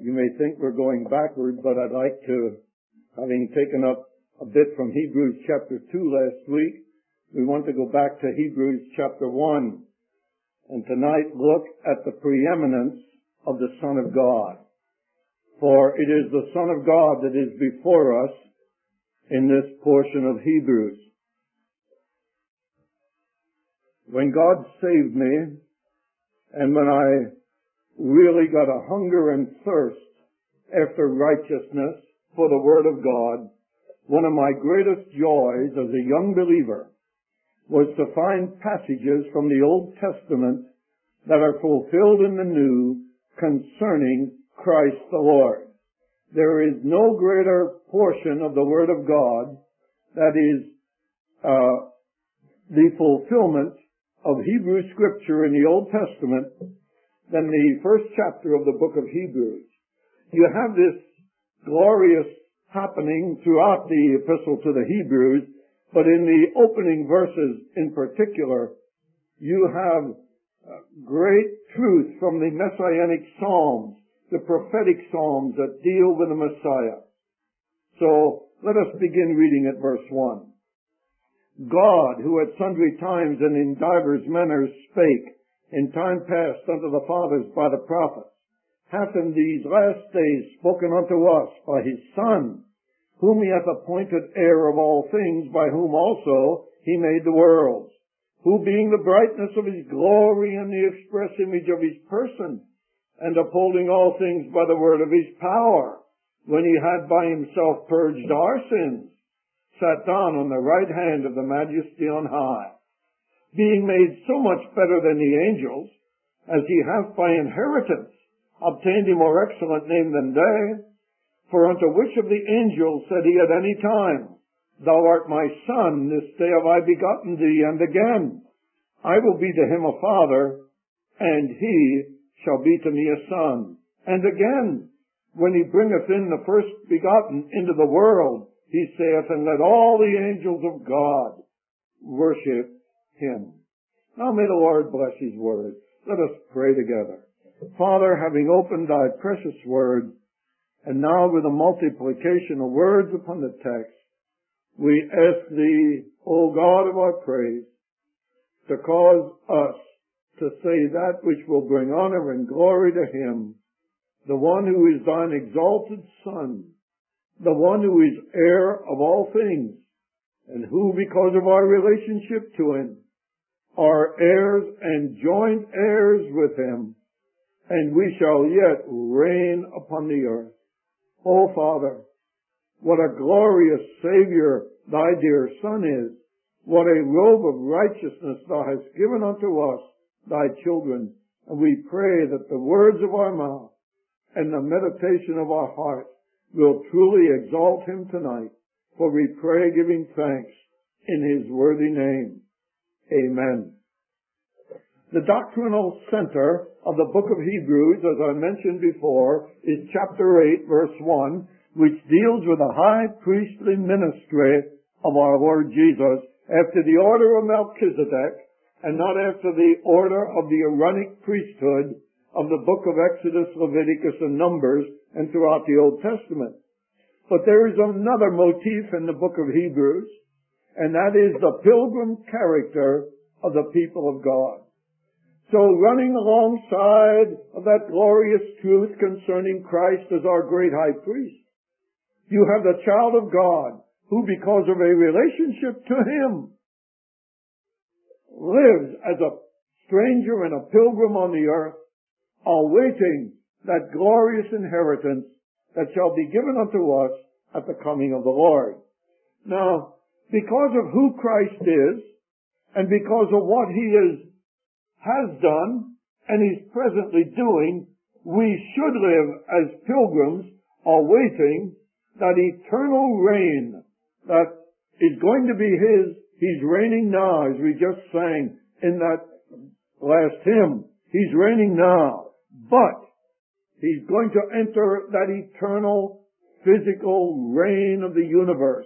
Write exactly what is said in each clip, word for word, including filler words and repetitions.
You may think we're going backward, but I'd like to, having taken up a bit from Hebrews chapter two last week, we want to go back to Hebrews chapter one, and tonight look at the preeminence of the Son of God. For it is the Son of God that is before us in this portion of Hebrews. When God saved me, and when I really got a hunger and thirst after righteousness for the Word of God, one of my greatest joys as a young believer was to find passages from the Old Testament that are fulfilled in the New concerning Christ the Lord. There is no greater portion of the Word of God that is uh, the fulfillment of Hebrew Scripture in the Old Testament than the first chapter of the book of Hebrews. You have this glorious happening throughout the epistle to the Hebrews, but in the opening verses in particular, you have great truth from the Messianic Psalms, the prophetic Psalms that deal with the Messiah. So let us begin reading at verse one. God, who at sundry times and in divers manners spake in time past unto the fathers by the prophets, hath in these last days spoken unto us by his Son, whom he hath appointed heir of all things, by whom also he made the worlds, who being the brightness of his glory and the express image of his person, and upholding all things by the word of his power, when he had by himself purged our sins, sat down on the right hand of the Majesty on high, being made so much better than the angels, as he hath by inheritance obtained a more excellent name than they. For unto which of the angels said he at any time, Thou art my Son, this day have I begotten thee, and again, I will be to him a father, and he shall be to me a son. And again, when he bringeth in the first begotten into the world, he saith, And let all the angels of God worship him. Now may the Lord bless his word. Let us pray together. Father, having opened thy precious word, and now with the multiplication of words upon the text, we ask thee, O God of our praise, to cause us to say that which will bring honor and glory to him, the one who is thine exalted Son, the one who is heir of all things, and who, because of our relationship to him, are heirs and joint heirs with him, and we shall yet reign upon the earth. O Father, what a glorious Savior thy dear Son is. What a robe of righteousness thou hast given unto us, thy children. And we pray that the words of our mouth and the meditation of our heart will truly exalt him tonight. For we pray giving thanks in his worthy name. Amen. The doctrinal center of the book of Hebrews, as I mentioned before, is chapter eight, verse one, which deals with the high priestly ministry of our Lord Jesus after the order of Melchizedek and not after the order of the Aaronic priesthood of the book of Exodus, Leviticus, and Numbers, and throughout the Old Testament. But there is another motif in the book of Hebrews, and that is the pilgrim character of the people of God. So running alongside of that glorious truth concerning Christ as our great high priest, you have the child of God who, because of a relationship to him, lives as a stranger and a pilgrim on the earth, awaiting that glorious inheritance that shall be given unto us at the coming of the Lord. Now, because of who Christ is, and because of what he is has done and is presently doing, we should live as pilgrims awaiting that eternal reign that is going to be his. He's reigning now, as we just sang in that last hymn. He's reigning now, but he's going to enter that eternal physical reign of the universe.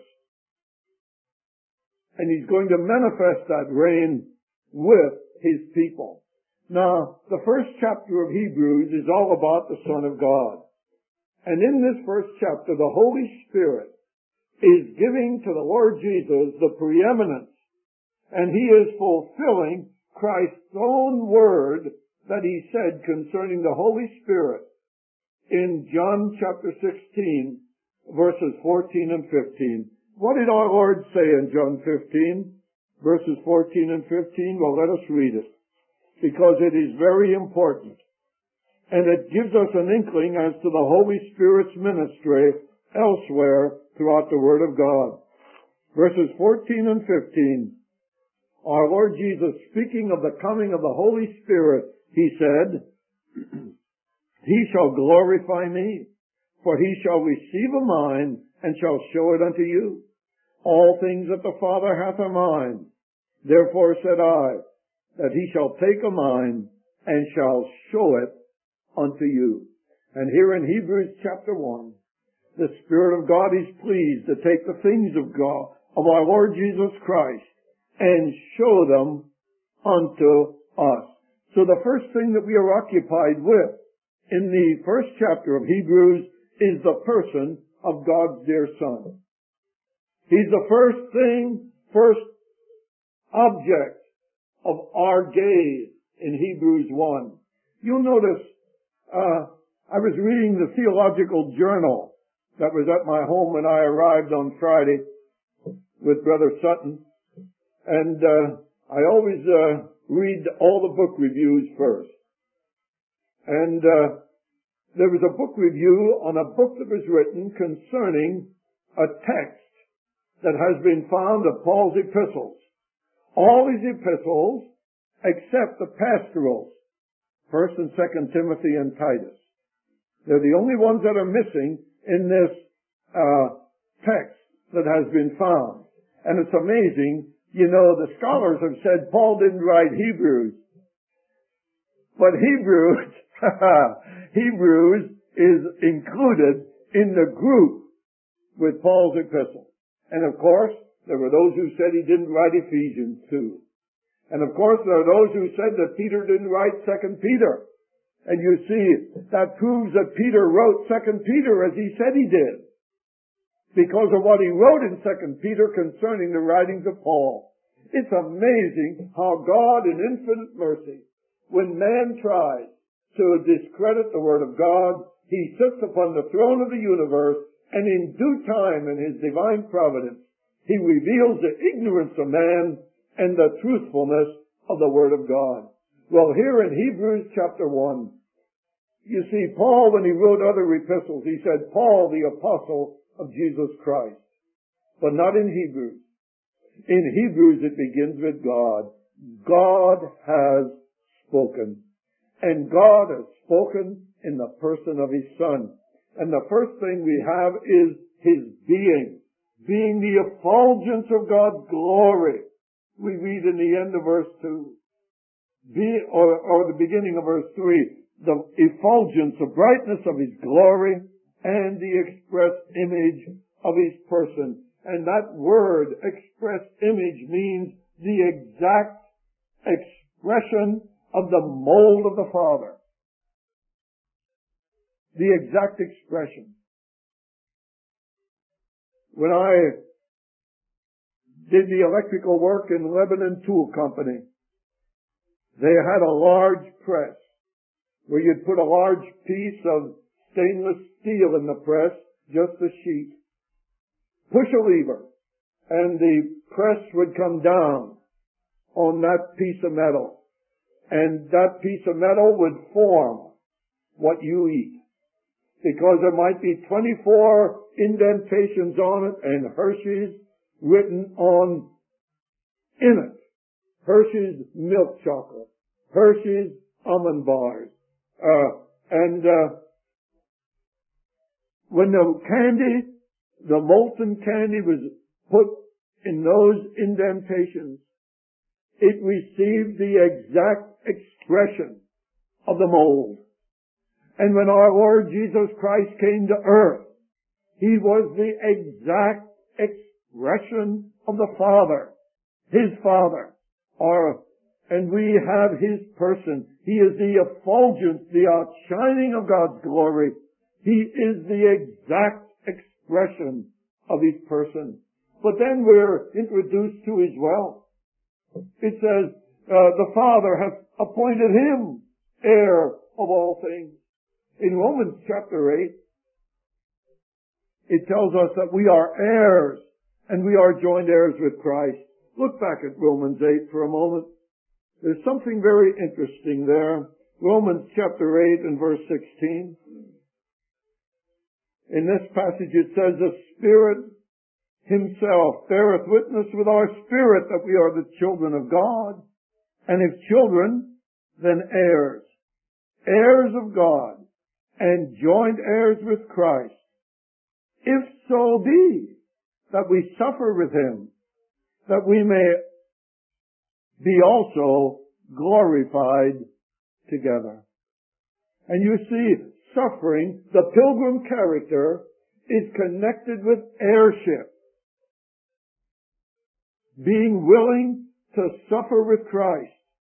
And he's going to manifest that reign with his people. Now, the first chapter of Hebrews is all about the Son of God. And in this first chapter, the Holy Spirit is giving to the Lord Jesus the preeminence, and He is fulfilling Christ's own word that He said concerning the Holy Spirit in John chapter sixteen, verses fourteen and fifteen. What did our Lord say in John fifteen, verses fourteen and fifteen? Well, let us read it, because it is very important. And it gives us an inkling as to the Holy Spirit's ministry elsewhere throughout the Word of God. Verses fourteen and fifteen. Our Lord Jesus, speaking of the coming of the Holy Spirit, He said, He shall glorify me, for He shall receive of mine, and shall show it unto you. All things that the Father hath are mine. Therefore said I, that He shall take of mine, and shall show it unto you. And here in Hebrews chapter one, the Spirit of God is pleased to take the things of God, of our Lord Jesus Christ, and show them unto us. So the first thing that we are occupied with in the first chapter of Hebrews is the person of God's dear Son. He's the first thing, first object of our gaze in Hebrews one. You'll notice, uh, I was reading the Theological Journal that was at my home when I arrived on Friday with Brother Sutton. And uh, I always uh, read all the book reviews first. And uh, there was a book review on a book that was written concerning a text that has been found of Paul's epistles. All his epistles, except the pastorals, First and Second Timothy and Titus. They're the only ones that are missing in this uh, text that has been found. And it's amazing. You know, the scholars have said Paul didn't write Hebrews. But Hebrews, Hebrews is included in the group with Paul's epistle. And of course, there were those who said he didn't write Ephesians too. And of course, there are those who said that Peter didn't write Second Peter. And you see, that proves that Peter wrote Second Peter as he said he did, because of what he wrote in Second Peter concerning the writings of Paul. It's amazing how God, in infinite mercy, when man tries to discredit the Word of God, He sits upon the throne of the universe, and in due time, in His divine providence, He reveals the ignorance of man and the truthfulness of the Word of God. Well, here in Hebrews chapter one, you see, Paul, when he wrote other epistles, he said, Paul, the apostle of Jesus Christ. But not in Hebrews. In Hebrews it begins with God. God has spoken. And God has spoken in the person of His Son. And the first thing we have is His being. Being the effulgence of God's glory. We read in the end of verse two. Be, or, or the beginning of verse three. The effulgence, the brightness of His glory, and the express image of His person. And that word, express image, means the exact expression of the mold of the Father. The exact expression. When I did the electrical work in Lebanon Tool Company, they had a large press where you'd put a large piece of stainless steel in the press, just a sheet. Push a lever, and the press would come down on that piece of metal. And that piece of metal would form what you eat. Because there might be twenty-four indentations on it and Hershey's written on in it. Hershey's milk chocolate. Hershey's almond bars. Uh, and uh, when the candy, the molten candy was put in those indentations, it received the exact expression of the mold. And when our Lord Jesus Christ came to earth, He was the exact expression of the Father, His Father. Our, and we have His person. He is the effulgence, the outshining of God's glory. He is the exact expression of His person. But then we're introduced to His wealth. It says, uh, the Father hath appointed Him heir of all things. In Romans chapter eight, it tells us that we are heirs, and we are joint heirs with Christ. Look back at Romans eight for a moment. There's something very interesting there. Romans chapter eight and verse sixteen. In this passage it says, the Spirit Himself beareth witness with our spirit that we are the children of God. And if children, then heirs. Heirs of God, and joint heirs with Christ. If so be that we suffer with Him, that we may be also glorified together. And you see, suffering, the pilgrim character, is connected with heirship. Being willing to suffer with Christ.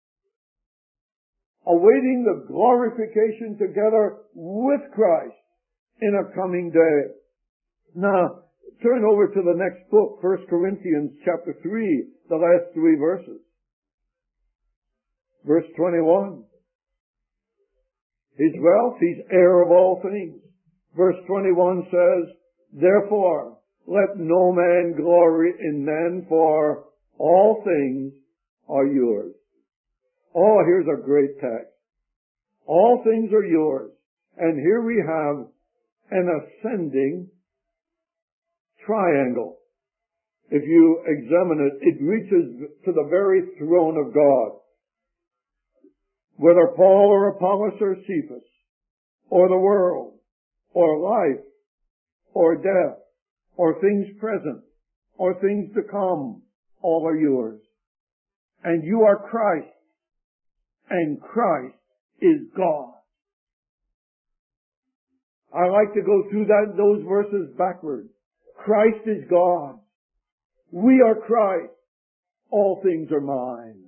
Awaiting the glorification together with Christ in a coming day. Now, turn over to the next book, First Corinthians chapter three, the last three verses. Verse twenty-one. His wealth, He's heir of all things. Verse twenty-one says, therefore, let no man glory in men, for all things are yours. Oh, here's a great text. All things are yours. And here we have an ascending triangle. If you examine it, it reaches to the very throne of God. Whether Paul or Apollos or Cephas, or the world, or life, or death, or things present, or things to come, all are yours. And you are Christ, and Christ is God. I like to go through that, those verses backwards. Christ is God. We are Christ. All things are mine.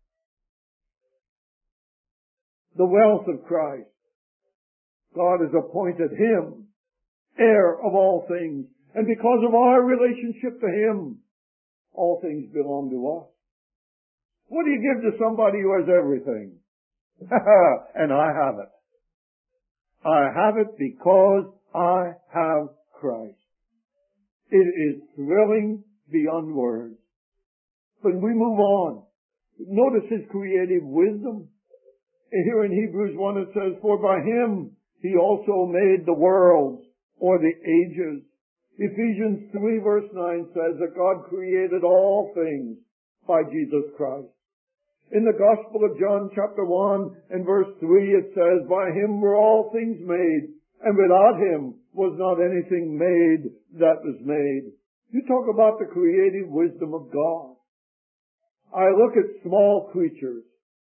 The wealth of Christ. God has appointed Him heir of all things. And because of our relationship to Him, all things belong to us. What do you give to somebody who has everything? And I have it. I have it because I have Christ. It is thrilling beyond words. But we move on. Notice His creative wisdom. Here in Hebrews one it says, for by Him He also made the worlds, or the ages. Ephesians three verse nine says that God created all things by Jesus Christ. In the Gospel of John chapter one and verse three it says, by Him were all things made, and without Him was not anything made that was made. You talk about the creative wisdom of God. I look at small creatures,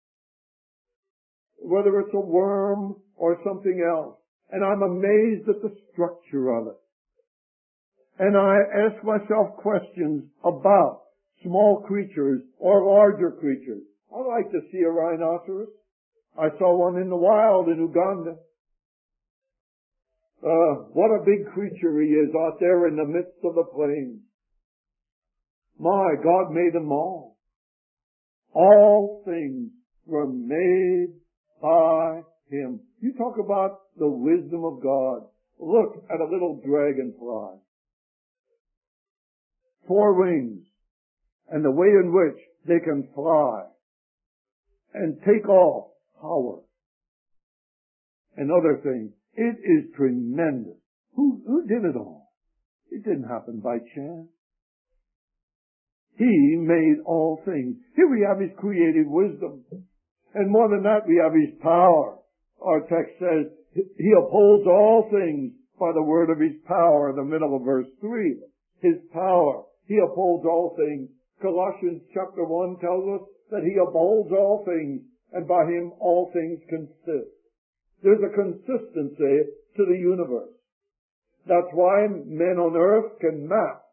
whether it's a worm or something else, and I'm amazed at the structure of it. And I ask myself questions about small creatures or larger creatures. I like to see a rhinoceros. I saw one in the wild in Uganda. Uh, what a big creature he is out there in the midst of the plains. My, God made them all. All things were made by Him. You talk about the wisdom of God. Look at a little dragonfly. Four wings, and the way in which they can fly and take off power and other things. It is tremendous. Who, who did it all? It didn't happen by chance. He made all things. Here we have His creative wisdom. And more than that, we have His power. Our text says, He upholds all things by the word of His power, in the middle of verse three. His power. He upholds all things. Colossians chapter one tells us that He upholds all things, and by Him all things consist. There's a consistency to the universe. That's why men on earth can map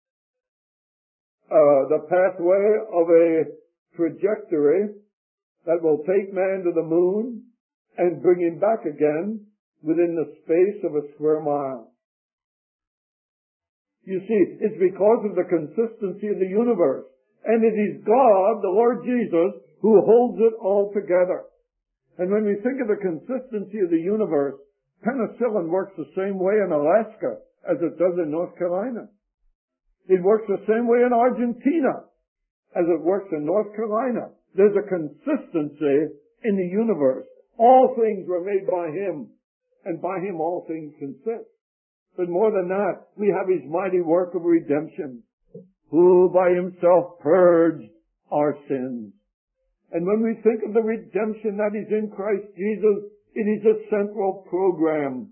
uh, the pathway of a trajectory that will take man to the moon and bring him back again. within the space of a square mile. You see, it's because of the consistency of the universe. And it is God, the Lord Jesus, who holds it all together. And when we think of the consistency of the universe, penicillin works the same way in Alaska as it does in North Carolina. It works the same way in Argentina as it works in North Carolina. There's a consistency in the universe. All things were made by Him, and by Him all things consist. But more than that, we have His mighty work of redemption, who by Himself purged our sins. And when we think of the redemption that is in Christ Jesus, it is a central program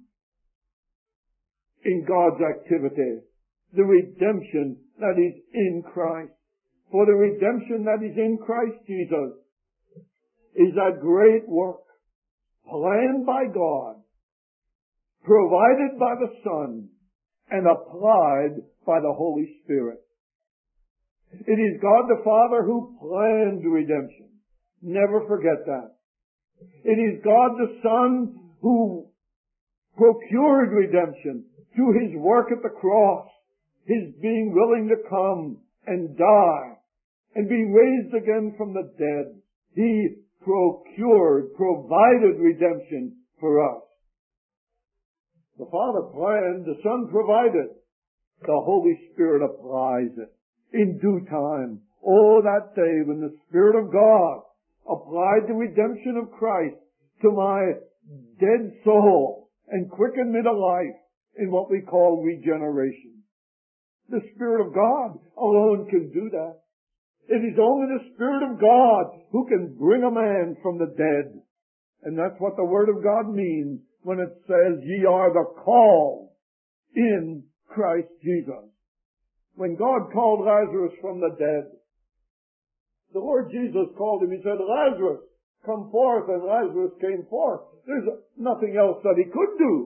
in God's activity. The redemption that is in Christ. For the redemption that is in Christ Jesus is a great work planned by God, provided by the Son, and applied by the Holy Spirit. It is God the Father who planned redemption. Never forget that. It is God the Son who procured redemption through His work at the cross, His being willing to come and die and be raised again from the dead. He procured, provided redemption for us. The Father planned, the Son provided, the Holy Spirit applies it in due time. Oh, that day when the Spirit of God applied the redemption of Christ to my dead soul and quickened me to life in what we call regeneration. The Spirit of God alone can do that. It is only the Spirit of God who can bring a man from the dead. And that's what the Word of God means when it says, ye are the called in Christ Jesus. When God called Lazarus from the dead, the Lord Jesus called him. He said, Lazarus, come forth. And Lazarus came forth. There's nothing else that he could do.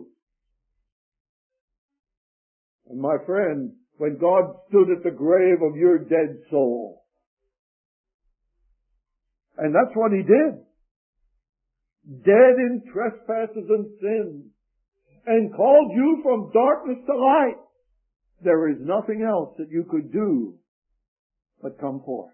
And my friend, when God stood at the grave of your dead soul, and that's what He did, dead in trespasses and sins, and called you from darkness to light, there is nothing else that you could do but come forth.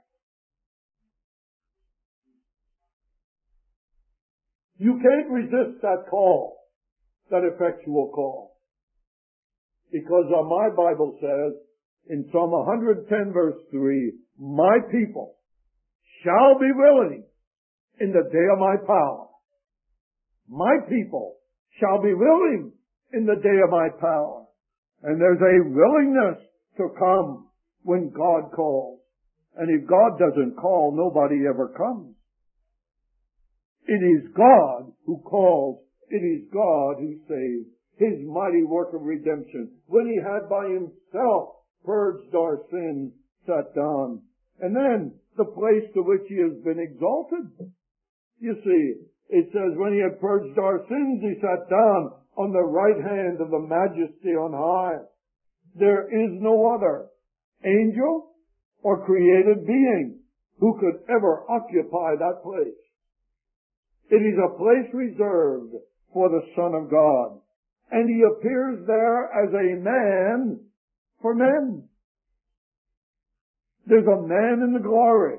You can't resist that call, that effectual call. Because uh, my Bible says in Psalm one hundred ten verse three, my people shall be willing in the day of my power. My people shall be willing in the day of my power. And there's a willingness to come when God calls. And if God doesn't call, nobody ever comes. It is God who calls. It is God who saves. His mighty work of redemption, when He had by Himself purged our sins, sat down. And then the place to which He has been exalted. You see, it says when He had purged our sins, He sat down on the right hand of the Majesty on high. There is no other angel or created being who could ever occupy that place. It is a place reserved for the Son of God. And He appears there as a man for men. There's a man in the glory.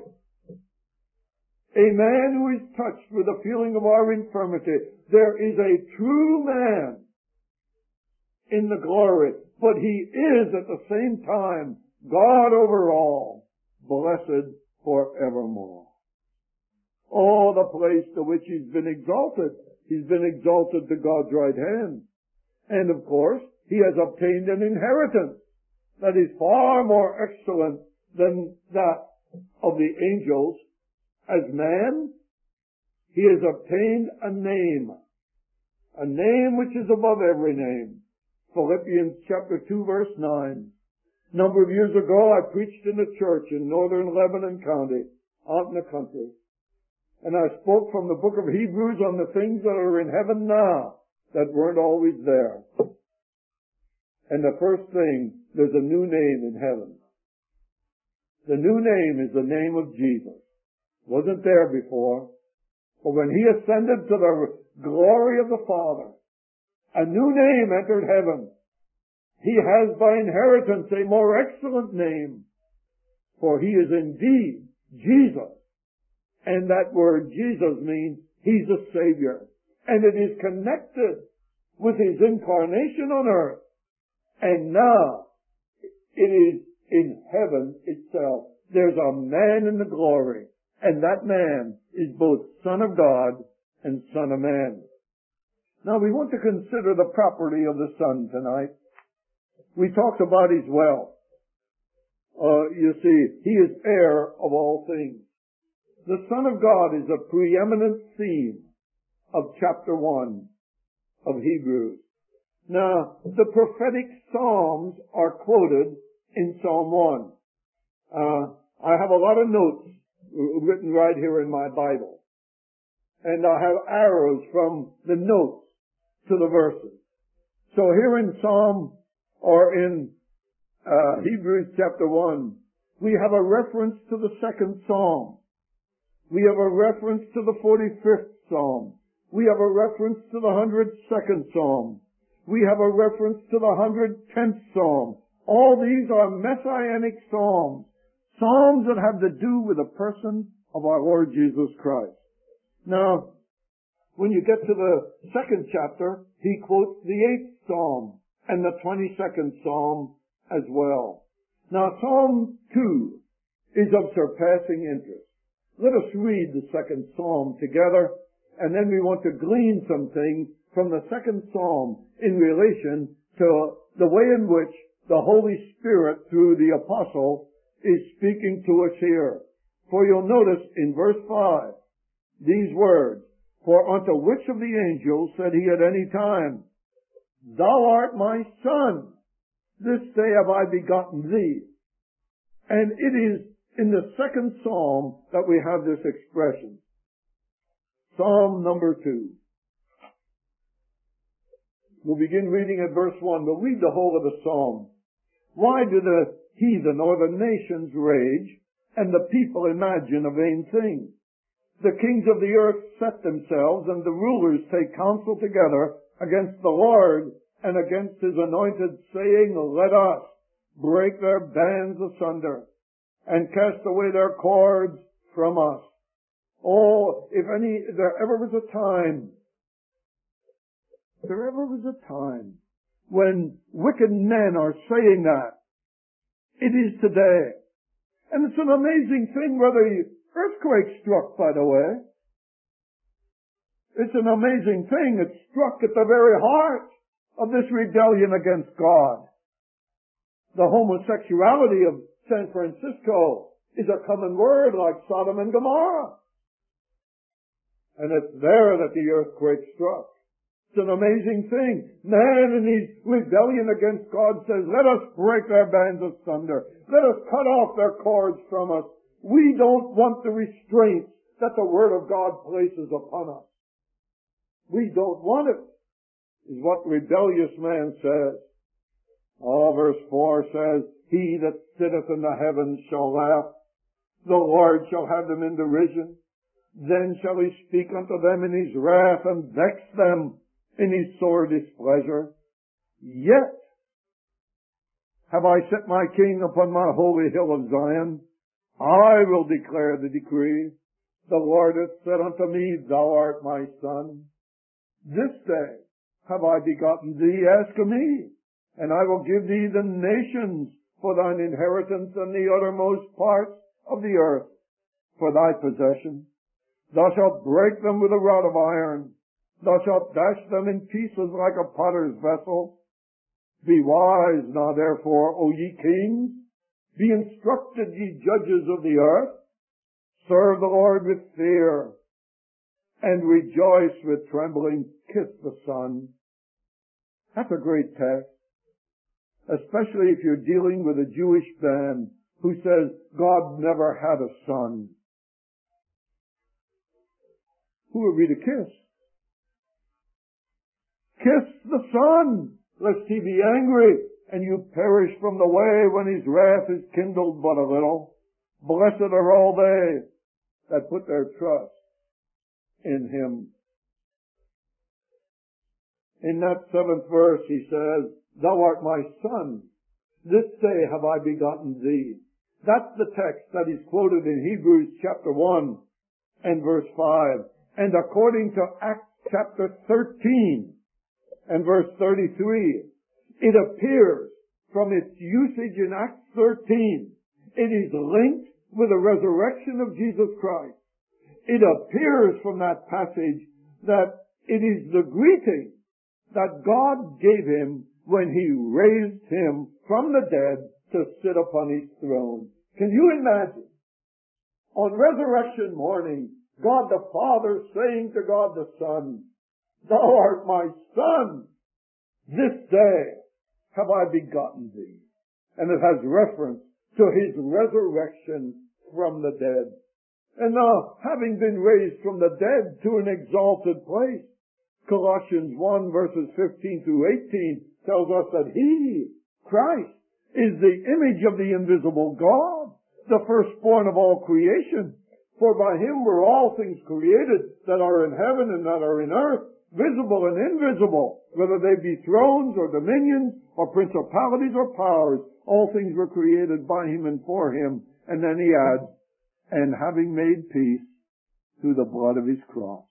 A man who is touched with the feeling of our infirmity. There is a true man in the glory. But He is at the same time God over all, blessed forevermore. Oh, the place to which He's been exalted. He's been exalted to God's right hand. And of course, He has obtained an inheritance that is far more excellent than that of the angels. As man, He has obtained a name, a name which is above every name. Philippians chapter two verse nine. A number of years ago, I preached in a church in northern Lebanon County, out in the country. And I spoke from the book of Hebrews on the things that are in heaven now that weren't always there. And the first thing, there's a new name in heaven. The new name is the name of Jesus. Wasn't there before. But when He ascended to the glory of the Father, A new name entered heaven. He has by inheritance a more excellent name, for he is indeed Jesus. And that word Jesus means he's a Savior. And it is connected with his incarnation on earth. And now it is in heaven itself. There's a man in the glory. And that man is both Son of God and Son of Man. Now we want to consider the property of the Son tonight. We talked about his wealth. Uh, you see, he is heir of all things. The Son of God is a preeminent theme of chapter one of Hebrews. Now, the prophetic Psalms are quoted in Psalm one. Uh, I have a lot of notes written right here in my Bible. And I have arrows from the notes to the verses. So here in Psalm, or in uh, Hebrews chapter one, we have a reference to the second Psalm. We have a reference to the forty-fifth Psalm. We have a reference to the one hundred second Psalm. We have a reference to the one hundred tenth Psalm. All these are messianic psalms. Psalms that have to do with the person of our Lord Jesus Christ. Now, when you get to the second chapter, he quotes the eighth Psalm and the twenty-second Psalm as well. Now, Psalm two is of surpassing interest. Let us read the second Psalm together, and then we want to glean some things from the second Psalm in relation to the way in which the Holy Spirit, through the Apostle, is speaking to us here. For you'll notice in verse five, these words, "For unto which of the angels said he at any time, Thou art my son, this day have I begotten thee." And it is in the second Psalm that we have this expression. Psalm number two. We'll begin reading at verse one. We'll read the whole of the Psalm. "Why do the heathen or the nations rage, and the people imagine a vain thing? The kings of the earth set themselves, and the rulers take counsel together against the Lord and against his anointed, saying, Let us break their bands asunder, and cast away their cords from us. Oh, if any, there ever was a time, there ever was a time when wicked men are saying that. It is today. And it's an amazing thing where the earthquake struck, by the way. It's an amazing thing. It struck at the very heart of this rebellion against God. The homosexuality of San Francisco is a common word like Sodom and Gomorrah. And it's there that the earthquake struck. It's an amazing thing. Man in his rebellion against God says, let us break their bands asunder. Let us cut off their cords from us. We don't want the restraints that the Word of God places upon us. We don't want it, is what rebellious man says. Oh, verse four says, He that sitteth in the heavens shall laugh. The Lord shall have them in derision. Then shall he speak unto them in his wrath, and vex them in his sore displeasure. Yet have I set my king upon my holy hill of Zion. I will declare the decree. The Lord hath said unto me, Thou art my son. This day have I begotten thee, ask of me, and I will give thee the nations for thine inheritance, and the uttermost parts of the earth for thy possession. Thou shalt break them with a rod of iron. Thou shalt dash them in pieces like a potter's vessel. Be wise now therefore, O ye kings. Be instructed, ye judges of the earth. Serve the Lord with fear, and rejoice with trembling. Kiss the Son. That's a great text, especially if you're dealing with a Jewish man who says God never had a son. Who are we to kiss? Kiss the Son, lest he be angry, and you perish from the way when his wrath is kindled but a little. Blessed are all they that put their trust in him. In that seventh verse he says, Thou art my son. This day have I begotten thee. That's the text that is quoted in Hebrews chapter one and verse five. And according to Acts chapter thirteen and verse thirty-three, it appears from its usage in Acts thirteen, it is linked with the resurrection of Jesus Christ. It appears from that passage that it is the greeting that God gave him when he raised him from the dead to sit upon his throne. Can you imagine? On resurrection morning, God the Father saying to God the Son, Thou art my Son. This day have I begotten thee. And it has reference to his resurrection from the dead. And now, having been raised from the dead to an exalted place, Colossians one verses fifteen through eighteen tells us that he, Christ, is the image of the invisible God, the firstborn of all creation. For by him were all things created that are in heaven and that are in earth, visible and invisible, whether they be thrones or dominions or principalities or powers. All things were created by him and for him. And then he adds, and having made peace through the blood of his cross.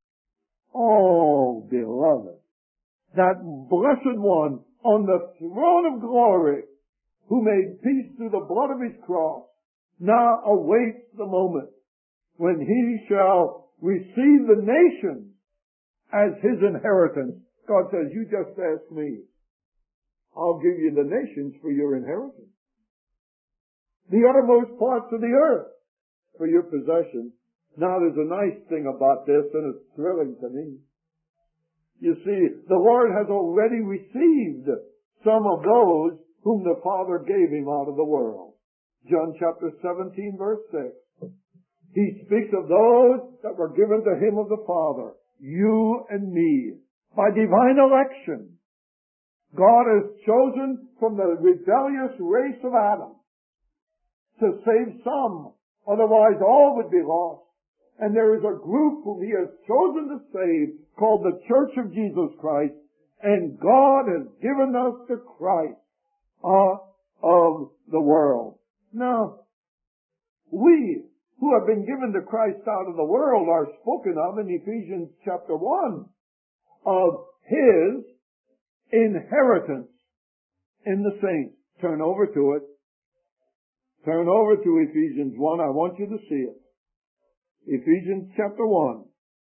Oh, beloved, that blessed one on the throne of glory who made peace through the blood of his cross now awaits the moment when he shall receive the nations as his inheritance. God says, you just ask me. I'll give you the nations for your inheritance. The uttermost parts of the earth for your possession. Now there's a nice thing about this, and it's thrilling to me. You see, the Lord has already received some of those whom the Father gave him out of the world. John chapter seventeen verse six. He speaks of those that were given to him of the Father, you and me, by divine election. God has chosen from the rebellious race of Adam to save some, otherwise all would be lost. And there is a group whom he has chosen to save called the Church of Jesus Christ, and God has given us the Christ uh, of the world. Now, we who have been given the Christ out of the world are spoken of in Ephesians chapter one of his inheritance in the saints. Turn over to it. Turn over to Ephesians one. I want you to see it. Ephesians chapter one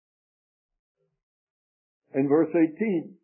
and verse eighteen.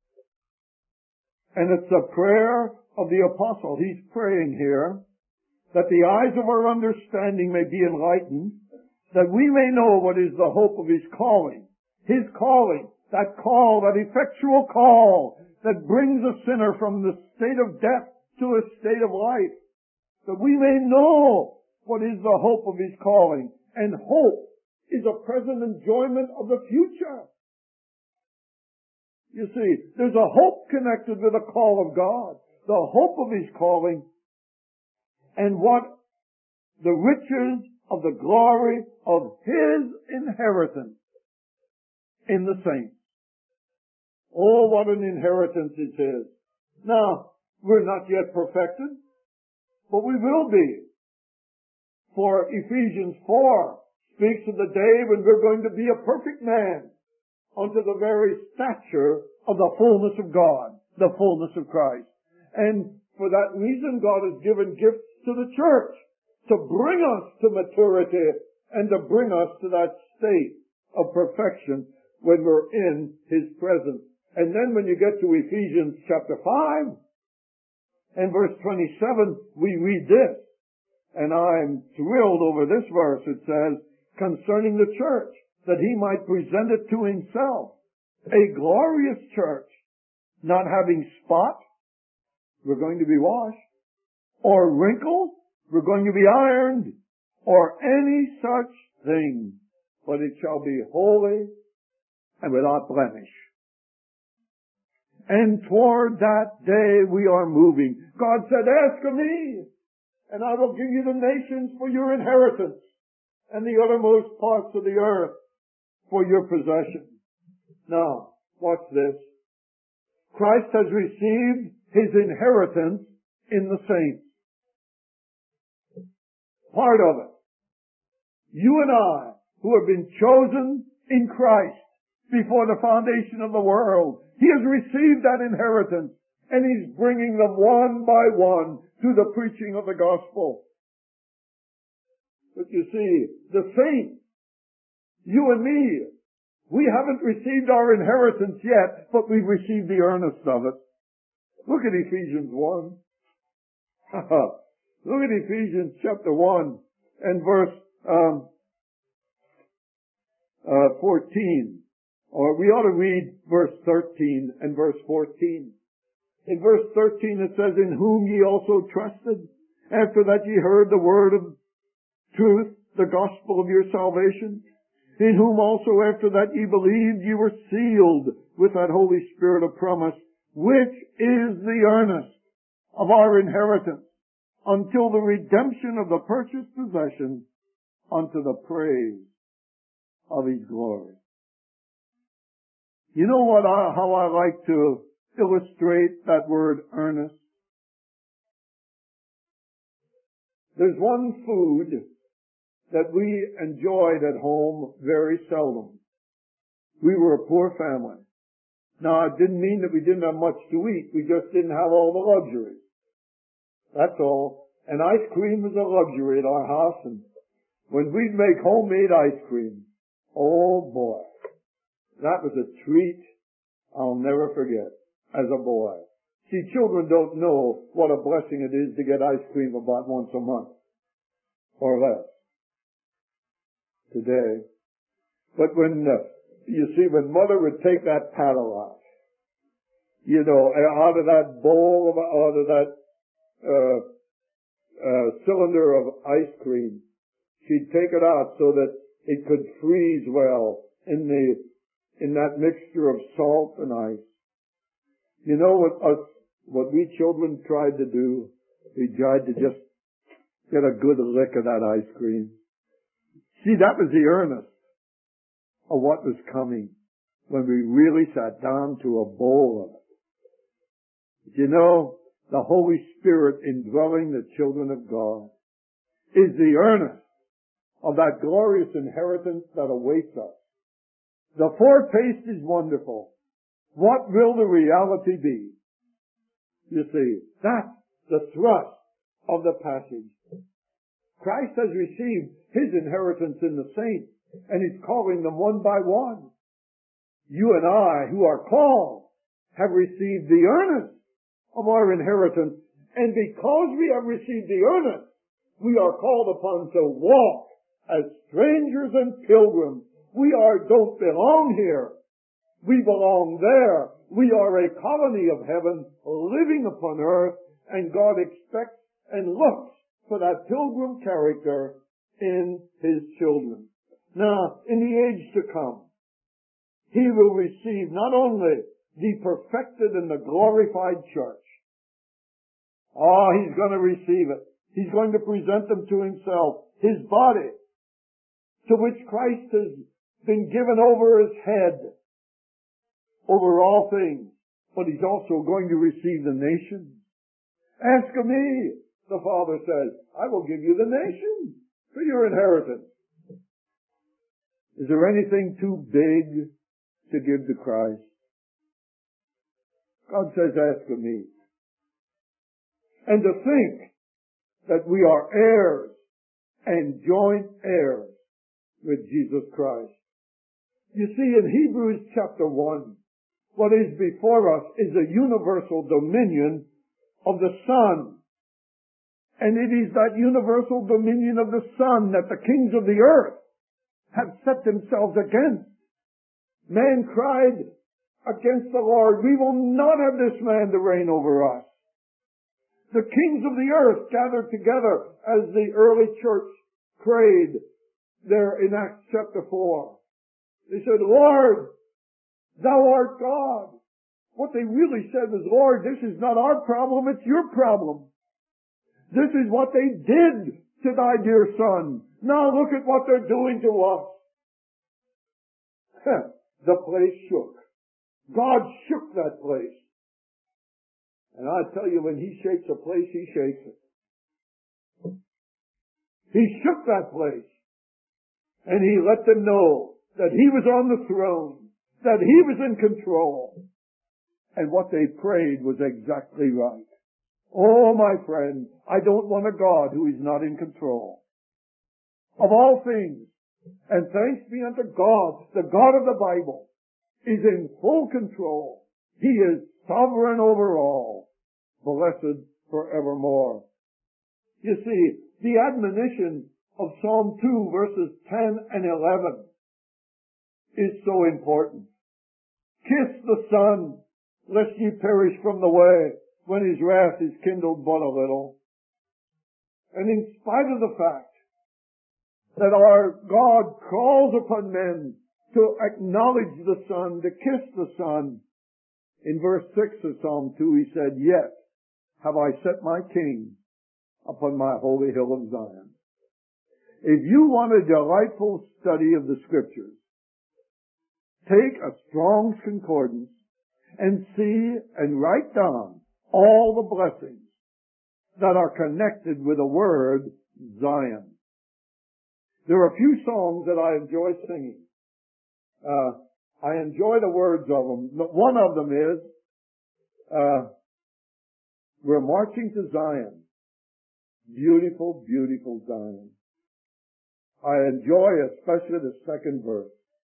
And it's a prayer of the apostle. He's praying here that the eyes of our understanding may be enlightened, that we may know what is the hope of his calling. His calling, that call, that effectual call that brings a sinner from the state of death to a state of life. That we may know what is the hope of his calling. And hope is a present enjoyment of the future. You see, there's a hope connected with the call of God. The hope of his calling and what the riches of the glory of his inheritance in the saints. Oh, what an inheritance is his. Now, we're not yet perfected, but we will be. For Ephesians four speaks of the day when we're going to be a perfect man unto the very stature of the fullness of God, the fullness of Christ. And for that reason, God has given gifts to the church to bring us to maturity and to bring us to that state of perfection when we're in his presence. And then when you get to Ephesians chapter five and verse twenty-seven, we read this. And I'm thrilled over this verse. It says, concerning the church, that he might present it to himself, a glorious church, not having spot, we're going to be washed, or wrinkle, we're going to be ironed, or any such thing, but it shall be holy and without blemish. And toward that day we are moving. God said, ask of me, and I will give you the nations for your inheritance, and the uttermost parts of the earth for your possession. Now, watch this. Christ has received His inheritance in the saints. Part of it. You and I, who have been chosen in Christ before the foundation of the world, He has received that inheritance, and He's bringing them one by one to the preaching of the gospel. But you see, the saints, you and me, we haven't received our inheritance yet, but we've received the earnest of it. Look at Ephesians one. Look at Ephesians chapter one and verse um, uh, fourteen. Or we ought to read verse thirteen and verse fourteen. In verse thirteen it says, in whom ye also trusted, after that ye heard the word of truth, the gospel of your salvation, in whom also after that ye believed, ye were sealed with that Holy Spirit of promise, which is the earnest of our inheritance, until the redemption of the purchased possession, unto the praise of His glory. You know what I, how I like to illustrate that word earnest? There's one food that we enjoyed at home very seldom. We were a poor family. Now, it didn't mean that we didn't have much to eat. We just didn't have all the luxuries. That's all. And ice cream was a luxury at our house. And when we'd make homemade ice cream, oh boy, that was a treat I'll never forget as a boy. See, children don't know what a blessing it is to get ice cream about once a month or less today. But when, uh, you see, when Mother would take that paddle out, you know, out of that bowl, of, out of that uh, uh, cylinder of ice cream, she'd take it out so that it could freeze well in the in that mixture of salt and ice. You know what us, what we children tried to do? We tried to just get a good lick of that ice cream. See, that was the earnest of what was coming when we really sat down to a bowl of it. But you know, the Holy Spirit indwelling the children of God is the earnest of that glorious inheritance that awaits us. The foretaste is wonderful. What will the reality be? You see, that's the thrust of the passage. Christ has received His inheritance in the saints, and He's calling them one by one. You and I, who are called, have received the earnest of our inheritance, and because we have received the earnest, we are called upon to walk as strangers and pilgrims. We are, don't belong here. We belong there. We are a colony of heaven living upon earth, and God expects and looks for that pilgrim character in His children. Now, in the age to come, He will receive not only the perfected and the glorified church. Oh, He's going to receive it. He's going to present them to Himself, His body, to which Christ has been given over as head over all things. But He's also going to receive the nations. Ask of me, the Father says, I will give you the nations for your inheritance. Is there anything too big to give to Christ? God says, ask of me. And to think that we are heirs and joint heirs with Jesus Christ. You see, in Hebrews chapter one, what is before us is a universal dominion of the Son. And it is that universal dominion of the Son that the kings of the earth have set themselves against. Man cried against the Lord, we will not have this man to reign over us. The kings of the earth gathered together as the early church prayed there in Acts chapter four. They said, Lord, Thou art God. What they really said was, Lord, this is not our problem, it's your problem. This is what they did to Thy dear Son. Now look at what they're doing to us. The place shook. God shook that place. And I tell you, when he shakes a place, he shakes it. He shook that place. And he let them know that he was on the throne, that he was in control. And what they prayed was exactly right. Oh, my friend, I don't want a God who is not in control of all things. And thanks be unto God, the God of the Bible is in full control. He is sovereign over all, blessed forevermore. You see, the admonition of Psalm two verses ten and eleven is so important. Kiss the Son, lest ye perish from the way, when his wrath is kindled but a little. And in spite of the fact that our God calls upon men to acknowledge the Son, to kiss the Son, in verse six of Psalm two he said, "Yet have I set my King upon my holy hill of Zion." If you want a delightful study of the Scriptures, take a Strong's Concordance and see and write down all the blessings that are connected with the word Zion. There are a few songs that I enjoy singing. Uh, I enjoy the words of them. One of them is, uh, we're marching to Zion. Beautiful, beautiful Zion. I enjoy especially the second verse.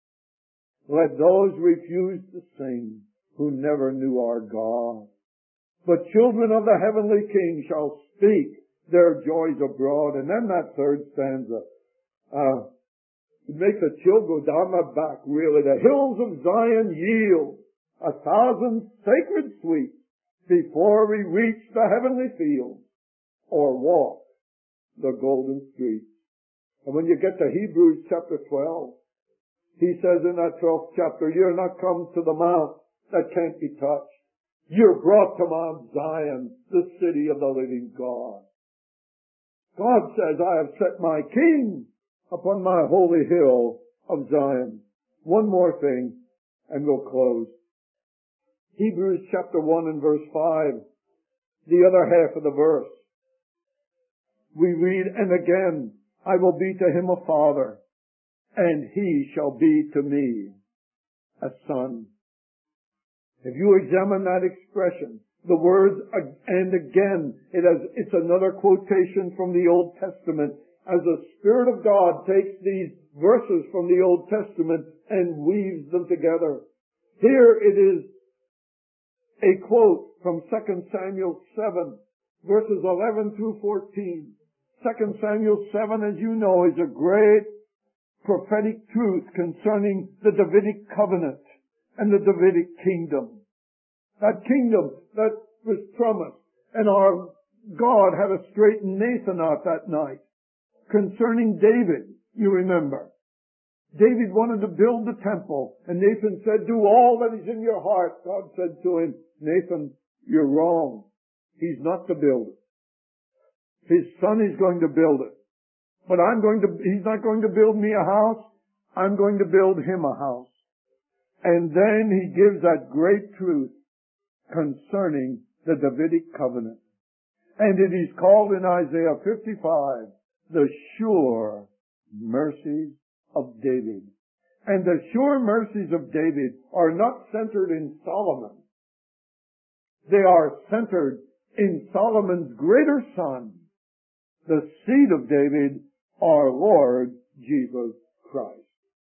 Let those refuse to sing who never knew our God. But children of the heavenly King shall speak their joys abroad. And then that third stanza, uh, it makes a chill go down my back, really. The hills of Zion yield a thousand sacred sweets before we reach the heavenly field or walk the golden streets. And when you get to Hebrews chapter twelve, he says in that twelfth chapter, you're not come to the mount that can't be touched. You're brought to Mount Zion, the city of the living God. God says, I have set my King upon my holy hill of Zion. One more thing, and we'll close. Hebrews chapter one and verse five, the other half of the verse. We read, and again, I will be to him a father, and he shall be to me a son. If you examine that expression, the words and again, it has, it's another quotation from the Old Testament as the Spirit of God takes these verses from the Old Testament and weaves them together. Here it is a quote from Second Samuel seven, verses eleven through fourteen. Second Samuel seven, as you know, is a great prophetic truth concerning the Davidic covenant and the Davidic kingdom. That kingdom that was promised. And our God had to straighten Nathan out that night. Concerning David, you remember. David wanted to build the temple, and Nathan said, do all that is in your heart. God said to him, Nathan, you're wrong. He's not to build it. His son is going to build it. But I'm going to, he's not going to build me a house. I'm going to build him a house. And then he gives that great truth concerning the Davidic covenant. And it is called in Isaiah fifty-five, the sure mercies of David. And the sure mercies of David are not centered in Solomon. They are centered in Solomon's greater son, the seed of David, our Lord Jesus Christ.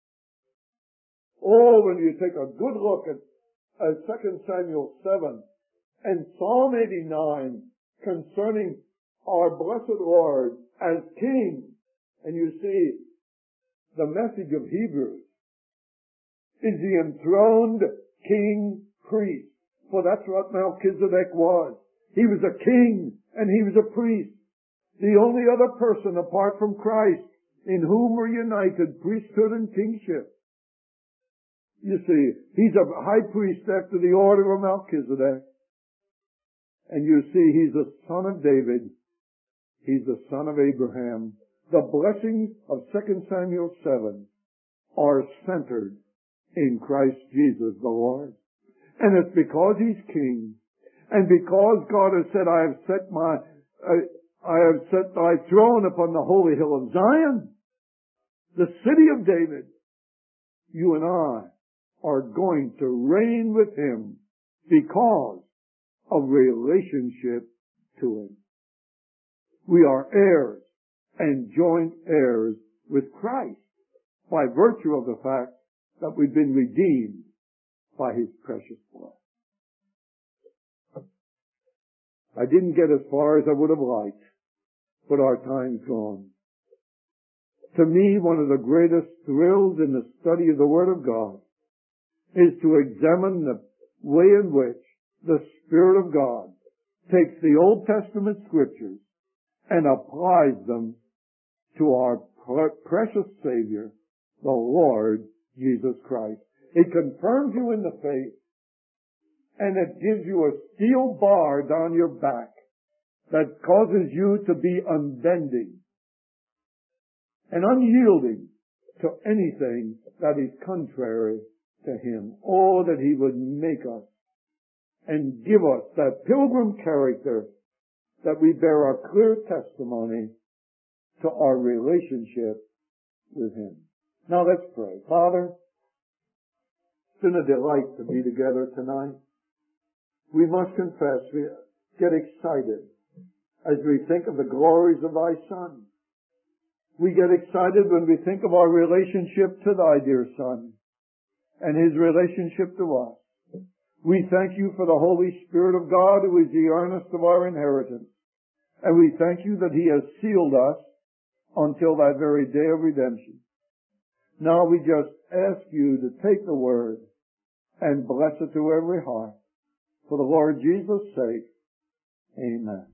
Oh, when you take a good look at, at Second Samuel seven and Psalm eighty-nine concerning our blessed Lord as King, and you see the message of Hebrews is the enthroned king priest. For that's what Melchizedek was. He was a king and he was a priest. The only other person apart from Christ in whom were united priesthood and kingship. You see, he's a high priest after the order of Melchizedek. And you see, he's the son of David. He's the son of Abraham. The blessings of Second Samuel seven are centered in Christ Jesus the Lord. And it's because he's king And because God has said, I have set my, uh, I have set thy throne upon the holy hill of Zion, the city of David, you and I are going to reign with him because of relationship to him. We are heirs and joint heirs with Christ by virtue of the fact that we've been redeemed by his precious blood. I didn't get as far as I would have liked, but our time's gone. To me, one of the greatest thrills in the study of the Word of God is to examine the way in which the Spirit of God takes the Old Testament Scriptures and applies them to our precious Savior, the Lord Jesus Christ. It confirms you in the faith, and it gives you a steel bar down your back that causes you to be unbending and unyielding to anything that is contrary to him. Oh, that he would make us and give us that pilgrim character that we bear a clear testimony to our relationship with him. Now let's pray. Father, it's been a delight to be together tonight. We must confess, we get excited as we think of the glories of thy Son. We get excited when we think of our relationship to thy dear Son and his relationship to us. We thank you for the Holy Spirit of God, who is the earnest of our inheritance. And we thank you that he has sealed us until that very day of redemption. Now we just ask you to take the word and bless it to every heart. For the Lord Jesus' sake, amen.